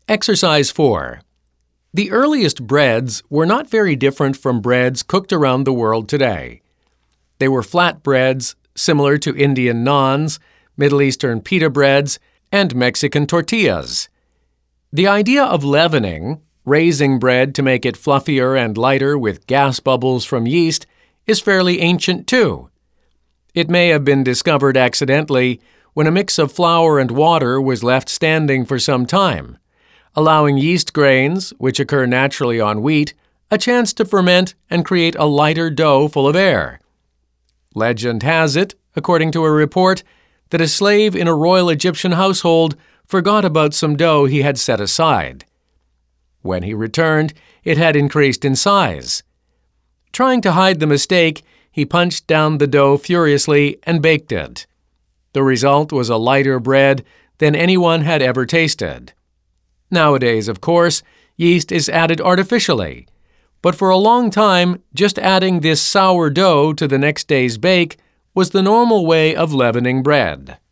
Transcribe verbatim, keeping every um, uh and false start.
Exercise four. The earliest breads were not very different from breads cooked around the world today. They were flat breads, similar to Indian naans, Middle Eastern pita breads, and Mexican tortillas. The idea of leavening, raising bread to make it fluffier and lighter with gas bubbles from yeast, is fairly ancient too. It may have been discovered accidentally when a mix of flour and water was left standing for some time, allowing yeast grains, which occur naturally on wheat, a chance to ferment and create a lighter dough full of air. Legend has it, according to a report, that a slave in a royal Egyptian household forgot about some dough he had set aside. When he returned, it had increased in size. Trying to hide the mistake, he punched down the dough furiously and baked it. The result was a lighter bread than anyone had ever tasted. Nowadays, of course, yeast is added artificially, but for a long time, just adding this sour dough to the next day's bake was the normal way of leavening bread.